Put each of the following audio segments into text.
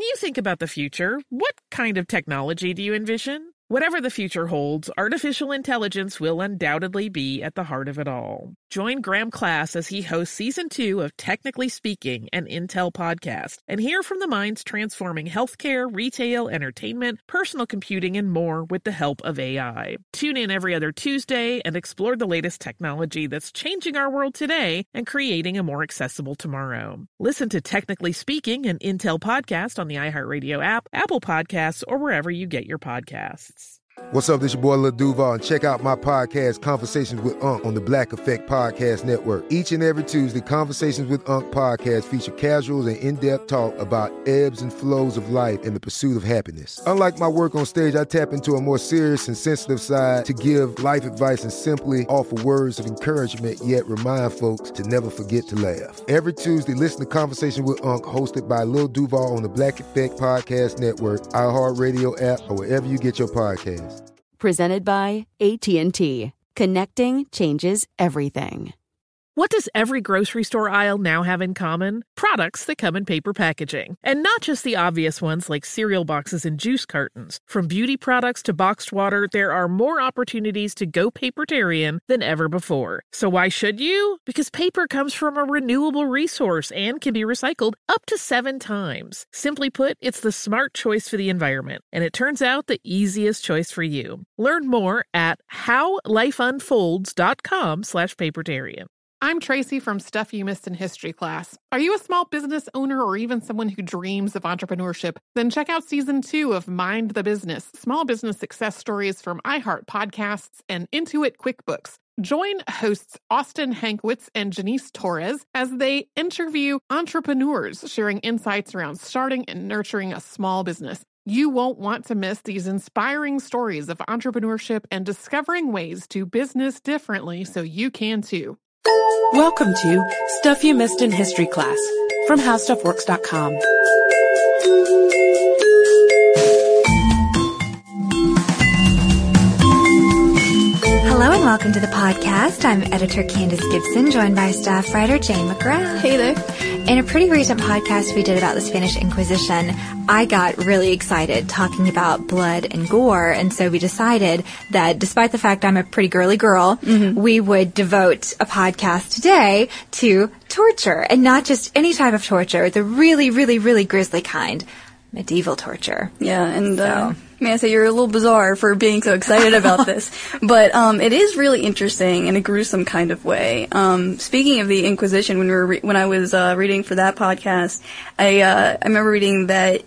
you think about the future, what kind of technology do you envision? Whatever the future holds, artificial intelligence will undoubtedly be at the heart of it all. Join Graham Class as he hosts Season 2 of Technically Speaking, an Intel podcast, and hear from the minds transforming healthcare, retail, entertainment, personal computing, and more with the help of AI. Tune in every other Tuesday and explore the latest technology that's changing our world today and creating a more accessible tomorrow. Listen to Technically Speaking, an Intel podcast on the iHeartRadio app, Apple Podcasts, or wherever you get your podcasts. What's up, this your boy Lil Duval, and check out my podcast, Conversations with Unc, on the Black Effect Podcast Network. Each and every Tuesday, Conversations with Unc podcast feature casual and in-depth talk about ebbs and flows of life and the pursuit of happiness. Unlike my work on stage, I tap into a more serious and sensitive side to give life advice and simply offer words of encouragement, yet remind folks to never forget to laugh. Every Tuesday, listen to Conversations with Unc, hosted by Lil Duval on the Black Effect Podcast Network, iHeartRadio app, or wherever you get your podcasts. Presented by AT&T. Connecting changes everything. What does every grocery store aisle now have in common? Products that come in paper packaging. And not just the obvious ones like cereal boxes and juice cartons. From beauty products to boxed water, there are more opportunities to go papertarian than ever before. So why should you? Because paper comes from a renewable resource and can be recycled up to 7 times. Simply put, it's the smart choice for the environment. And it turns out the easiest choice for you. Learn more at howlifeunfolds.com/papertarian. I'm Tracy from Stuff You Missed in History class. Are you a small business owner or even someone who dreams of entrepreneurship? Then check out Season 2 of Mind the Business, small business success stories from iHeart Podcasts and Intuit QuickBooks. Join hosts Austin Hankwitz and Janice Torres as they interview entrepreneurs sharing insights around starting and nurturing a small business. You won't want to miss these inspiring stories of entrepreneurship and discovering ways to business differently so you can too. Welcome to Stuff You Missed in History class from HowStuffWorks.com. Hello and welcome to the podcast. I'm editor Candace Gibson, joined by staff writer Jane McGrath. Hey there. In a pretty recent podcast we did about the Spanish Inquisition, I got really excited talking about blood and gore, and so we decided that despite the fact I'm a pretty girly girl, we would devote a podcast today to torture, and not just any type of torture, the really, really, really grisly kind, medieval torture. Yeah, and may I say you're a little bizarre for being so excited about this, but it is really interesting in a gruesome kind of way. Speaking of the Inquisition, when I was reading for that podcast, I remember reading that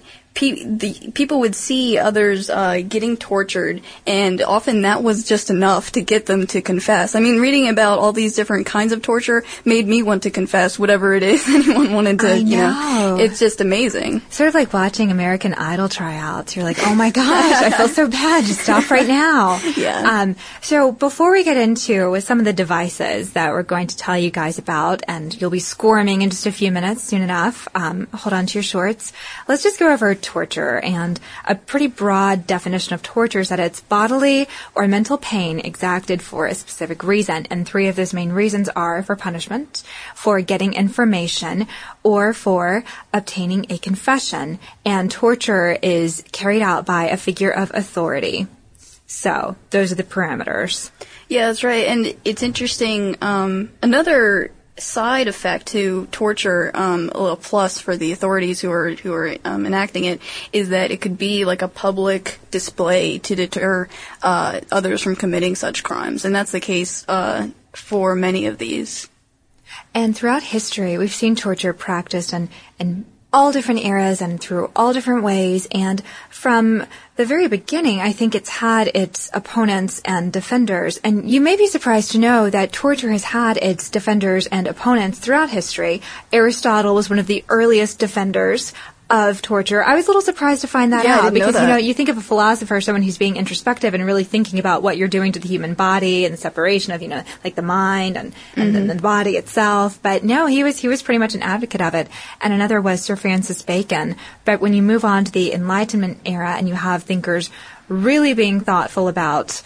people would see others getting tortured, and often that was just enough to get them to confess. I mean, reading about all these different kinds of torture made me want to confess whatever it is anyone wanted to, you know. It's just amazing. Sort of like watching American Idol tryouts. You're like, oh my gosh, I feel so bad. Just stop right now. Yeah. So before we get into some of the devices that we're going to tell you guys about, and you'll be squirming in just a few minutes soon enough, hold on to your shorts. Let's just go over torture, and a pretty broad definition of torture is that it's bodily or mental pain exacted for a specific reason, and 3 of those main reasons are for punishment, for getting information, or for obtaining a confession, and torture is carried out by a figure of authority. So, those are the parameters. Yeah, that's right, and it's interesting, another side effect to torture, a little plus for the authorities who are enacting it, is that it could be like a public display to deter others from committing such crimes, and that's the case for many of these. And throughout history, we've seen torture practiced in all different eras and through all different ways, and from the very beginning, I think it's had its opponents and defenders. And you may be surprised to know that torture has had its defenders and opponents throughout history. Aristotle was one of the earliest defenders of torture. I was a little surprised to find that out because, you know, you think of a philosopher, someone who's being introspective and really thinking about what you're doing to the human body and the separation of, you know, like the mind and the body itself. But no, he was pretty much an advocate of it. And another was Sir Francis Bacon. But when you move on to the Enlightenment era and you have thinkers really being thoughtful about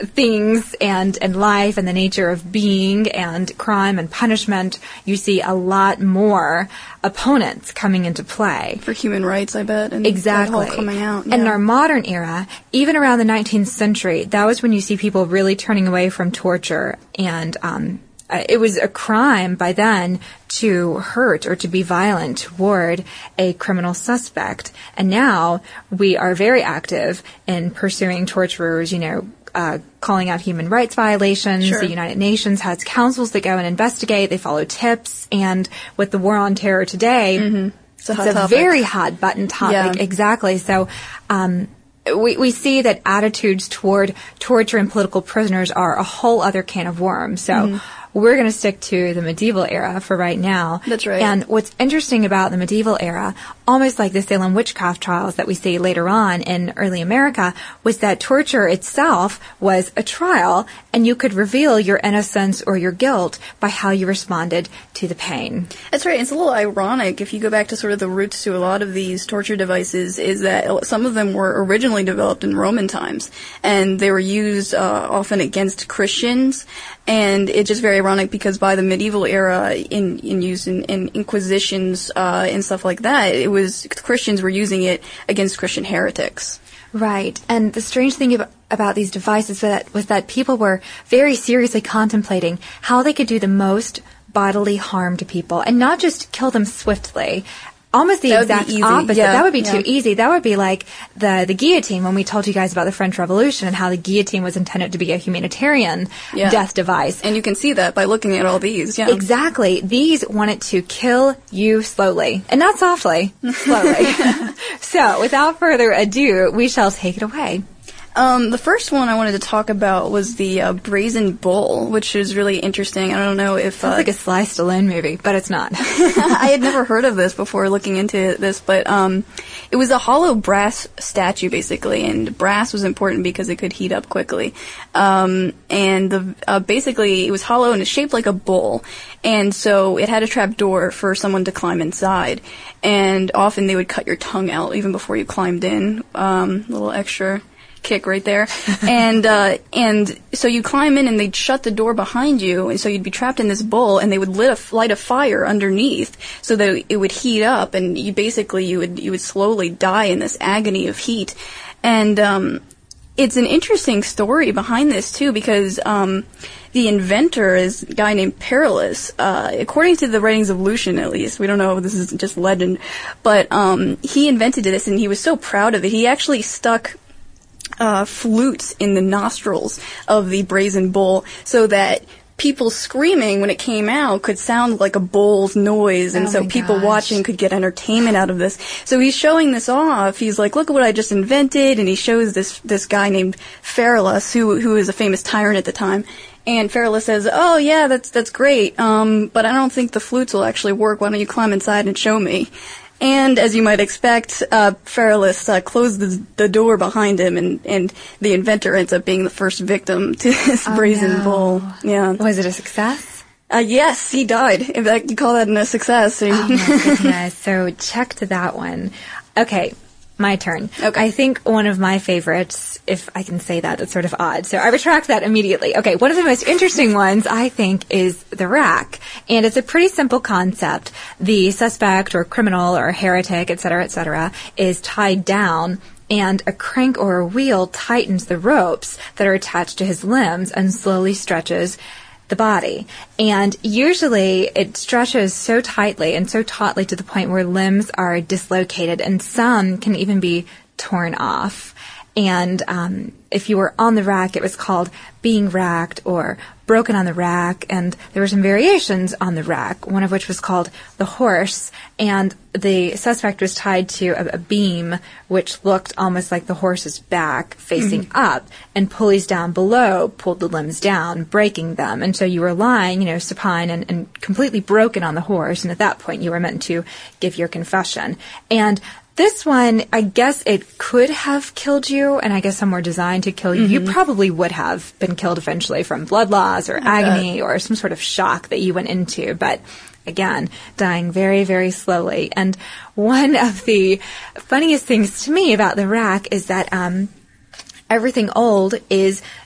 things and life and the nature of being and crime and punishment, you see a lot more opponents coming into play. For human rights, I bet. And exactly. That all coming out. And in our modern era, even around the 19th century, that was when you see people really turning away from torture. And it was a crime by then to hurt or to be violent toward a criminal suspect. And now we are very active in pursuing torturers, calling out human rights violations. Sure. The United Nations has councils that go and investigate. They follow tips. And with the war on terror today, it's a very hot button topic. Yeah. Exactly. So, we see that attitudes toward torture and political prisoners are a whole other can of worms. So we're going to stick to the medieval era for right now. That's right. And what's interesting about the medieval era, almost like the Salem witchcraft trials that we see later on in early America, was that torture itself was a trial, and you could reveal your innocence or your guilt by how you responded to the pain. That's right. It's a little ironic if you go back to sort of the roots to a lot of these torture devices, is that some of them were originally developed in Roman times, and they were used often against Christians. And it's just very ironic because by the medieval era, in use in inquisitions and stuff like that, it was Christians were using it against Christian heretics. Right. And the strange thing about these devices was that people were very seriously contemplating how they could do the most bodily harm to people, and not just kill them swiftly. Almost the exact opposite. Yeah, that would be too easy. That would be like the guillotine, when we told you guys about the French Revolution and how the guillotine was intended to be a humanitarian death device. And you can see that by looking at all these. Yeah. Exactly. These wanted to kill you slowly. And not softly, slowly. So, without further ado, we shall take it away. The first one I wanted to talk about was the Brazen Bull, which is really interesting. I don't know if... Sounds like a Sly Stallone movie, but it's not. I had never heard of this before looking into this, but it was a hollow brass statue, basically, and brass was important because it could heat up quickly. Basically, it was hollow and it's shaped like a bull, and so it had a trap door for someone to climb inside, and often they would cut your tongue out even before you climbed in. Little extra kick right there. And so you climb in and they'd shut the door behind you, and so you'd be trapped in this bull, and they would light a fire underneath so that it would heat up, and you would slowly die in this agony of heat. And it's an interesting story behind this too, because the inventor is a guy named Perillus. According to the writings of Lucian, at least, we don't know if this is just legend, but he invented this, and he was so proud of it. He actually stuck flutes in the nostrils of the brazen bull so that people screaming when it came out could sound like a bull's noise, and so people watching could get entertainment out of this. So he's showing this off. He's like, look at what I just invented, and he shows this guy named Perillus, who is a famous tyrant at the time. And Perillus says, oh yeah, that's great, but I don't think the flutes will actually work. Why don't you climb inside and show me? And as you might expect, Perillus closed the door behind him, and the inventor ends up being the first victim to this brazen bull. Yeah. Was it a success? Yes, he died. In fact, you call that a success. Oh my goodness. So check to that one. Okay. My turn. Okay. I think one of my favorites, if I can say that, that's sort of odd. So I retract that immediately. Okay, one of the most interesting ones, I think, is the rack. And it's a pretty simple concept. The suspect or criminal or heretic, et cetera, is tied down, and a crank or a wheel tightens the ropes that are attached to his limbs and slowly stretches the body. And usually it stretches so tightly and so tautly to the point where limbs are dislocated, and some can even be torn off. And if you were on the rack, it was called being racked or broken on the rack. And there were some variations on the rack, one of which was called the horse. And the suspect was tied to a beam which looked almost like the horse's back facing up, and pulleys down below pulled the limbs down, breaking them. And so you were lying, supine and completely broken on the horse. And at that point, you were meant to give your confession. And this one, I guess it could have killed you, and I guess some were designed to kill you. You probably would have been killed eventually from blood loss or agony or some sort of shock that you went into, but again, dying very, very slowly. And one of the funniest things to me about the rack is that everything old is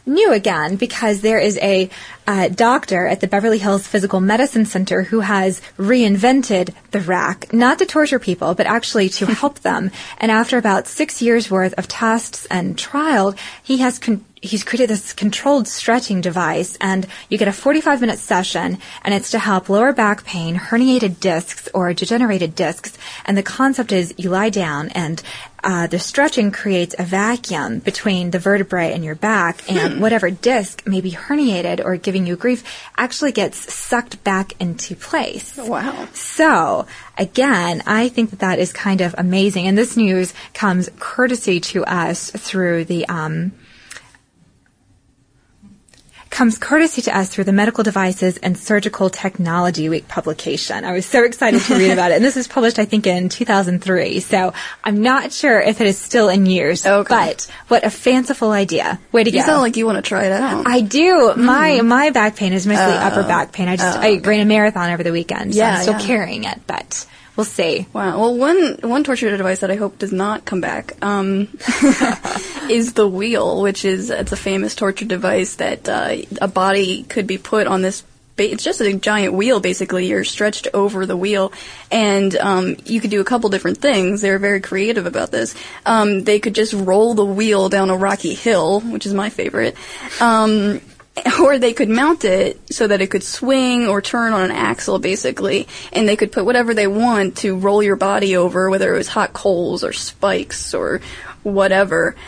new again because there is a doctor at the Beverly Hills Physical Medicine Center who has reinvented the rack, not to torture people, but actually to help them. And after about 6 years worth of tests and trial, he's created this controlled stretching device, and you get a 45-minute session, and it's to help lower back pain, herniated discs, or degenerated discs. And the concept is you lie down, and the stretching creates a vacuum between the vertebrae and your back, and whatever disc may be herniated or giving you grief actually gets sucked back into place. Wow. So, again, I think that is kind of amazing. And this news comes courtesy to us through the Medical Devices and Surgical Technology Week publication. I was so excited to read about it. And this was published, I think, in 2003. So I'm not sure if it is still in use. Okay. But what a fanciful idea. Way to go. You sound like you want to try it out. I do. My back pain is mostly upper back pain. I ran a marathon over the weekend, so I'm still carrying it, but we'll see. Wow. Well, one torture device that I hope does not come back is the wheel, which is it's a famous torture device that a body could be put on this. It's just a giant wheel, basically. You're stretched over the wheel, and you could do a couple different things. They're very creative about this. They could just roll the wheel down a rocky hill, which is my favorite. Or they could mount it so that it could swing or turn on an axle, basically. And they could put whatever they want to roll your body over, whether it was hot coals or spikes or whatever.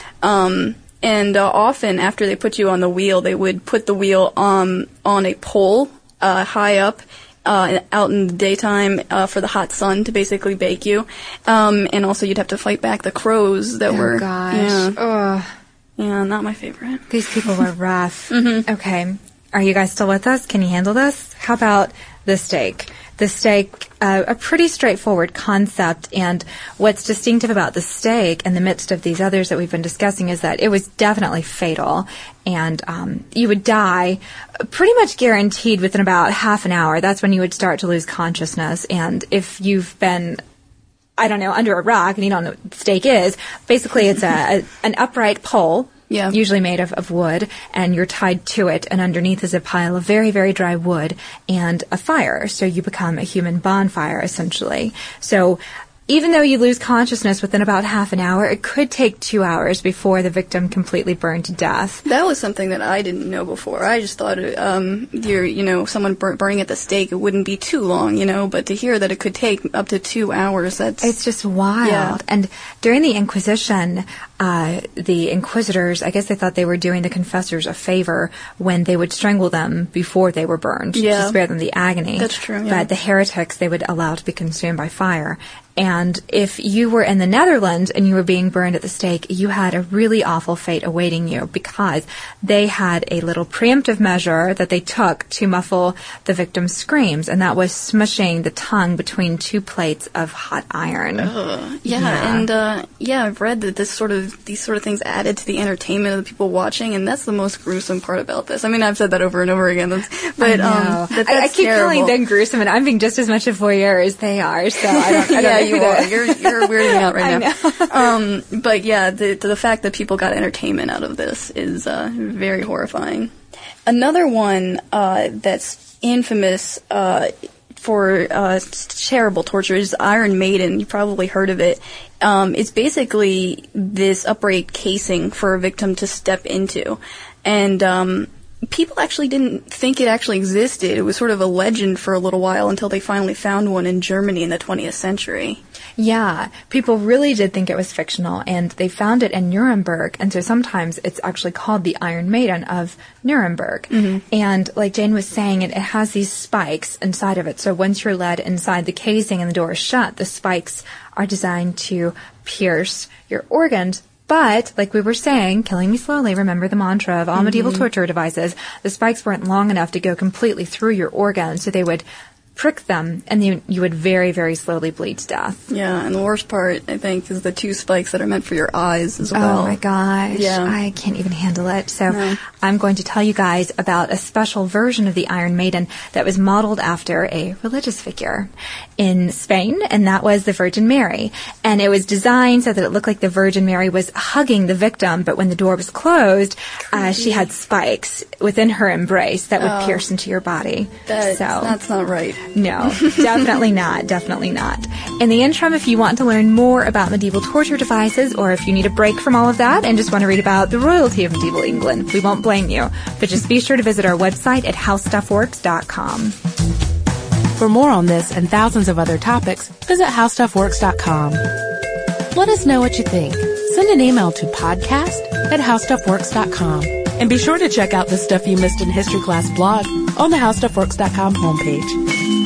And often after they put you on the wheel, they would put the wheel on a pole high up out in the daytime for the hot sun to basically bake you. And also you'd have to fight back the crows that were... Oh, gosh. Yeah. Yeah, not my favorite. These people were rough. Okay. Are you guys still with us? Can you handle this? How about the steak? The steak, a pretty straightforward concept, and what's distinctive about the steak in the midst of these others that we've been discussing is that it was definitely fatal, and you would die pretty much guaranteed within about half an hour. That's when you would start to lose consciousness, and if you've been under a rock, and you don't know what steak is, basically it's an upright pole, usually made of wood, and you're tied to it, and underneath is a pile of very, very dry wood and a fire, so you become a human bonfire, essentially. So even though you lose consciousness within about half an hour, it could take 2 hours before the victim completely burned to death. That was something that I didn't know before. I just thought, someone burning at the stake, it wouldn't be too long, but to hear that it could take up to 2 hours, It's just wild. Yeah. And during the Inquisition, the inquisitors, I guess they thought they were doing the confessors a favor when they would strangle them before they were burned to spare them the agony. That's true, yeah. But the heretics, they would allow to be consumed by fire. And if you were in the Netherlands and you were being burned at the stake, you had a really awful fate awaiting you because they had a little preemptive measure that they took to muffle the victim's screams, and that was smushing the tongue between 2 plates of hot iron. And I've read that these sort of things added to the entertainment of the people watching, and that's the most gruesome part about this. I mean, I've said that over and over again, but I keep calling them gruesome, and I'm being just as much a voyeur as they are. So I don't. You are. You're weirding out right now. But yeah, the fact that people got entertainment out of this is very horrifying. Another one that's infamous for terrible torture is Iron Maiden. You probably heard of it. It's basically this upright casing for a victim to step into, and people actually didn't think it actually existed. It was sort of a legend for a little while until they finally found one in Germany in the 20th century. Yeah, people really did think it was fictional, and they found it in Nuremberg, and so sometimes it's actually called the Iron Maiden of Nuremberg. Mm-hmm. And like Jane was saying, it has these spikes inside of it, so once you're led inside the casing and the door is shut, the spikes are designed to pierce your organs. But, like we were saying, killing me slowly, remember the mantra of all medieval torture devices, the spikes weren't long enough to go completely through your organs, so they would prick them, and you would very, very slowly bleed to death. Yeah, and the worst part, I think, is the 2 spikes that are meant for your eyes as well. Oh my gosh. Yeah. I can't even handle it. So I'm going to tell you guys about a special version of the Iron Maiden that was modeled after a religious figure in Spain, and that was the Virgin Mary. And it was designed so that it looked like the Virgin Mary was hugging the victim, but when the door was closed, she had spikes within her embrace that would pierce into your body. That's not right. No, definitely not. Definitely not. In the interim, if you want to learn more about medieval torture devices, or if you need a break from all of that and just want to read about the royalty of medieval England, we won't blame you. But just be sure to visit our website at howstuffworks.com. For more on this and thousands of other topics, visit howstuffworks.com. Let us know what you think. Send an email to podcast@howstuffworks.com. And be sure to check out the Stuff You Missed in History Class blog on the howstuffworks.com homepage.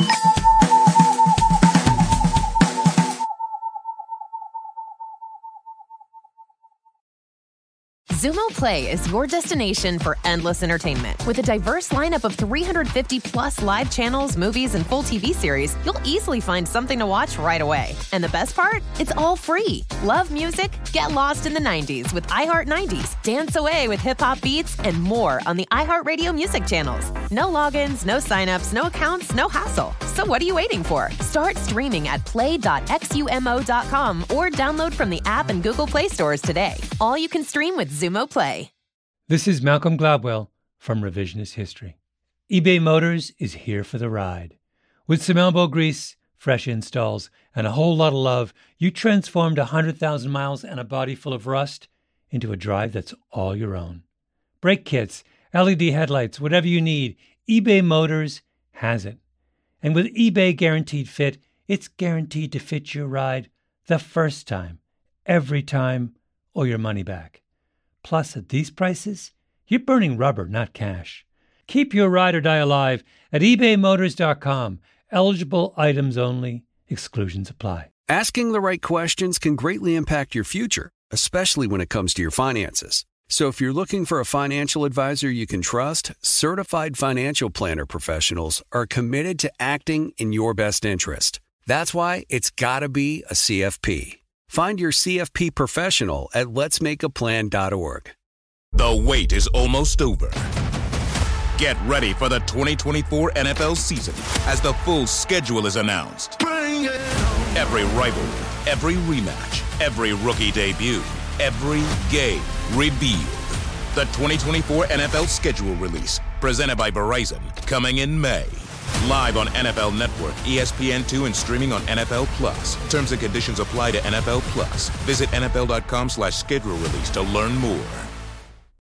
Xumo Play is your destination for endless entertainment. With a diverse lineup of 350-plus live channels, movies, and full TV series, you'll easily find something to watch right away. And the best part? It's all free. Love music? Get lost in the 90s with iHeart 90s, dance away with hip-hop beats, and more on the iHeartRadio music channels. No logins, no signups, no accounts, no hassle. So what are you waiting for? Start streaming at play.xumo.com or download from the app and Google Play stores today. All you can stream with Xumo Play. This is Malcolm Gladwell from Revisionist History. eBay Motors is here for the ride. With some elbow grease, fresh installs, and a whole lot of love, you transformed 100,000 miles and a body full of rust into a drive that's all your own. Brake kits, LED headlights, whatever you need, eBay Motors has it. And with eBay Guaranteed Fit, it's guaranteed to fit your ride the first time, every time, or your money back. Plus, at these prices, you're burning rubber, not cash. Keep your ride or die alive at ebaymotors.com. Eligible items only. Exclusions apply. Asking the right questions can greatly impact your future, especially when it comes to your finances. So if you're looking for a financial advisor you can trust, certified financial planner professionals are committed to acting in your best interest. That's why it's got to be a CFP. Find your CFP professional at letsmakeaplan.org. The wait is almost over. Get ready for the 2024 NFL season as the full schedule is announced. Every rivalry, every rematch, every rookie debut, every game revealed. The 2024 NFL schedule release, presented by Verizon, coming in May. Live on NFL Network, ESPN2, and streaming on NFL Plus. Terms and conditions apply to NFL Plus. Visit NFL.com/schedule release to learn more.